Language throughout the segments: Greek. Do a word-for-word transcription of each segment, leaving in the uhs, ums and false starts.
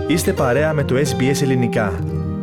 Είστε παρέα με το ες μπι ες Ελληνικά.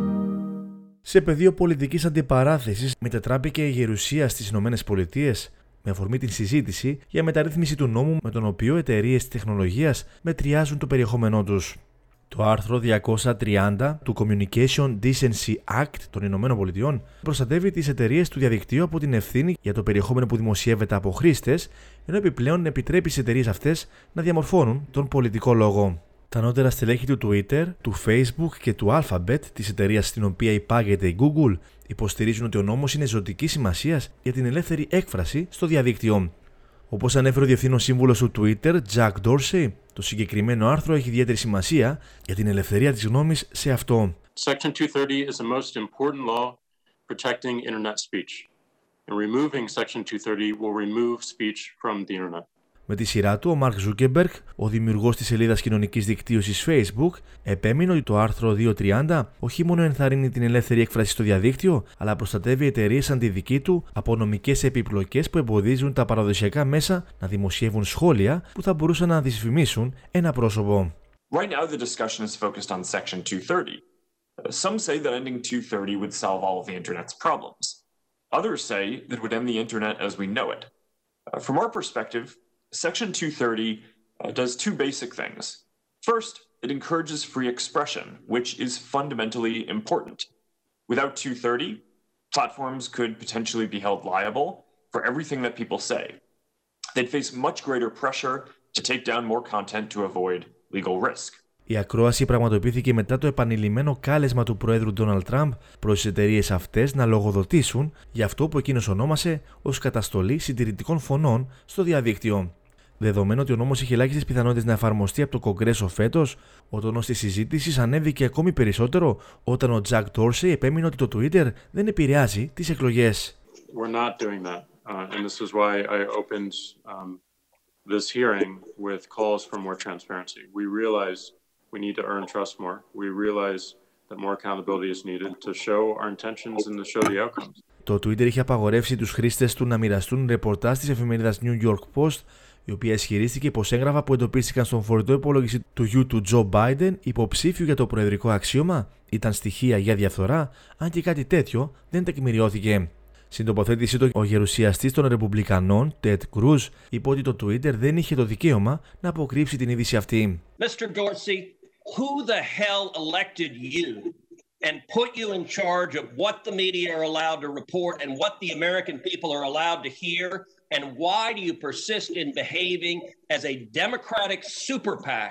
Σε πεδίο πολιτικής αντιπαράθεσης μετατράπηκε η γερουσία στις Ηνωμένες Πολιτείες με αφορμή την συζήτηση για μεταρρύθμιση του νόμου με τον οποίο εταιρείες τεχνολογίας μετριάζουν το περιεχόμενό τους. Το άρθρο διακόσια τριάντα του Communication Decency Act των Ηνωμένων Πολιτειών προστατεύει τις εταιρείες του διαδικτύου από την ευθύνη για το περιεχόμενο που δημοσιεύεται από χρήστες, ενώ επιπλέον επιτρέπει στις εταιρείες αυτές να διαμορφώνουν τον πολιτικό λόγο. Τα ανώτερα στελέχη του Twitter, του Facebook και του Alphabet, της εταιρείας στην οποία υπάγεται η Google, υποστηρίζουν ότι ο νόμος είναι ζωτικής σημασίας για την ελεύθερη έκφραση στο διαδίκτυο. Όπως ανέφερε ο διευθύνων σύμβουλος του Twitter, Jack Dorsey, το συγκεκριμένο άρθρο έχει ιδιαίτερη σημασία για την ελευθερία της γνώμης σε αυτό. Section two thirty is the most important law protecting internet speech. And removing Section two thirty will remove speech from the internet. Με τη σειρά του, ο Mark Zuckerberg, ο δημιουργός της σελίδας κοινωνικής δικτύωσης Facebook, επέμεινε ότι το άρθρο διακόσια τριάντα όχι μόνο ενθαρρύνει την ελεύθερη έκφραση στο διαδίκτυο, αλλά προστατεύει εταιρείες σαν τη δική του από νομικές επιπλοκές που εμποδίζουν τα παραδοσιακά μέσα να δημοσιεύουν σχόλια που θα μπορούσαν να δυσφημίσουν ένα πρόσωπο. Right now the discussion is focused on Section two thirty. Some say that ending two thirty would solve all of the internet's problems. Others say that it would end the internet as we know it. Uh, from our perspective, Section two thirty uh, does two basic things. First, it encourages free expression, which is fundamentally important. Without two thirty, platforms could potentially be held liable for everything that people say. They'd face much greater pressure to take down more content to avoid legal risk. Η ακρόαση πραγματοποιήθηκε μετά το επανειλημμένο κάλεσμα του Προέδρου Ντόναλντ Τραμπ προς τις εταιρείες αυτές να λογοδοτήσουν για αυτό που εκείνος ονόμασε ως καταστολή συντηρητικών φωνών στο διαδίκτυο. Δεδομένου ότι ο νόμος είχε ελάχιστες πιθανότητες να εφαρμοστεί από το Κογκρέσο φέτος, ο τόνος της συζήτησης ανέβηκε ακόμη περισσότερο όταν ο Jack Dorsey επέμεινε ότι το Twitter δεν επηρεάζει τις εκλογές. We're not doing that, uh, and this is why I opened um, this hearing with calls for more transparency. We realize we need to earn trust more. We realize that more accountability is needed to show our intentions and to show the outcomes. Το Twitter είχε απαγορεύσει τους χρήστες του να μοιραστούν ρεπορτάζ της εφημερίδας New York Post, η οποία ισχυρίστηκε πως έγγραφα που εντοπίστηκαν στον φορητό υπολογιστή του γιου του Joe Biden, υποψήφιου για το προεδρικό αξίωμα, ήταν στοιχεία για διαφθορά, αν και κάτι τέτοιο δεν τεκμηριώθηκε. Στην τοποθέτησή του, ο γερουσιαστής των Ρεπουμπλικανών, Ted Cruz, είπε ότι το Twitter δεν είχε το δικαίωμα να αποκρύψει την είδηση αυτή. Mr. Dorsey, who the hell elected you and put you in charge of what the media are allowed to report and what the American people are allowed to hear, and why do you persist in behaving as a Democratic super PAC,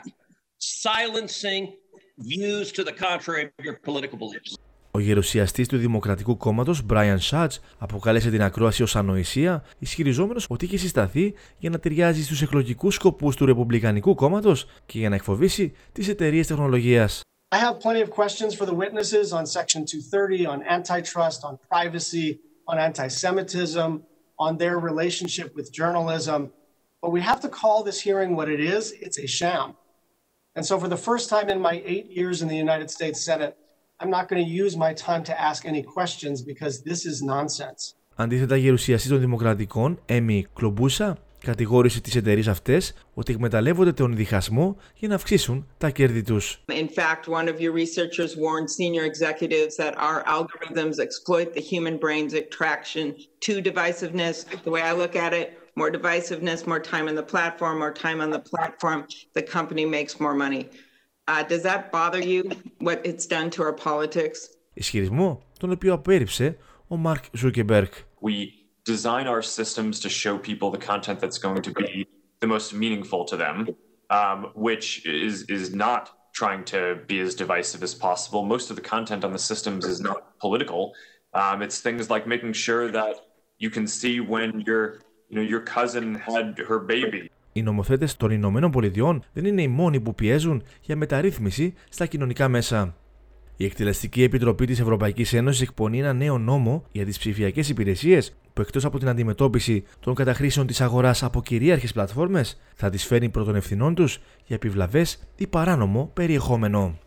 silencing views to the contrary of your political beliefs? Ο γερουσιαστής του Δημοκρατικού Κόμματος, Brian Schatz, αποκάλεσε την ακρόαση ως ανοησία, ισχυριζόμενος ότι είχε συσταθεί για να ταιριάζει στους εκλογικούς σκοπούς του Ρεπουμπλικανικού Κόμματος και για να εκφοβήσει τις εταιρείες τεχνολογίας. I have plenty of questions for the witnesses on Section two thirty, on antitrust, on privacy, on anti-Semitism, on their relationship with journalism. But we have to call this hearing what it is. It's a sham. And so for the first time in my eight years in the United States Senate, I'm not going to use my time to ask any questions because this is nonsense. Αντίθετα, η γερουσιαστής των Δημοκρατικών, Έμι Κλομπούσα, κατηγόρησε τις εταιρείες αυτές ότι εκμεταλλεύονται τον διχασμό για να αυξήσουν τα κέρδη τους. In fact, one of your researchers warned senior executives that our algorithms exploit the human brain's attraction to divisiveness. The way I look at it, more divisiveness, more time on the platform, more time on the platform, the company makes more money. Uh, does that bother you, what it's done to our politics? Ισχυρισμό τον οποίο απέρριψε ο Mark Zuckerberg. We design our systems to show people the content that's going to be the most meaningful to them, um, which is is not trying to be as divisive as possible. Most of the content on the systems is not political. Um, it's things like making sure that you can see when your, you know, your cousin had her baby. Οι νομοθέτες των Ηνωμένων Πολιτειών δεν είναι οι μόνοι που πιέζουν για μεταρρύθμιση στα κοινωνικά μέσα. Η Εκτελεστική Επιτροπή της Ευρωπαϊκής Ένωσης εκπονεί ένα νέο νόμο για τις ψηφιακές υπηρεσίες που, εκτός από την αντιμετώπιση των καταχρήσεων της αγοράς από κυρίαρχες πλατφόρμες, θα τις φέρνει πρώτων των ευθυνών τους για επιβλαβές ή παράνομο περιεχόμενο.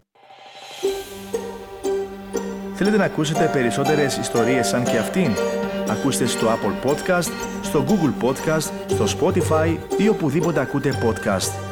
Θέλετε να ακούσετε περισσότερες ιστορίες σαν και αυτήν? Ακούστε στο Apple Podcast, στο Google Podcast, στο Spotify ή οπουδήποτε ακούτε podcast.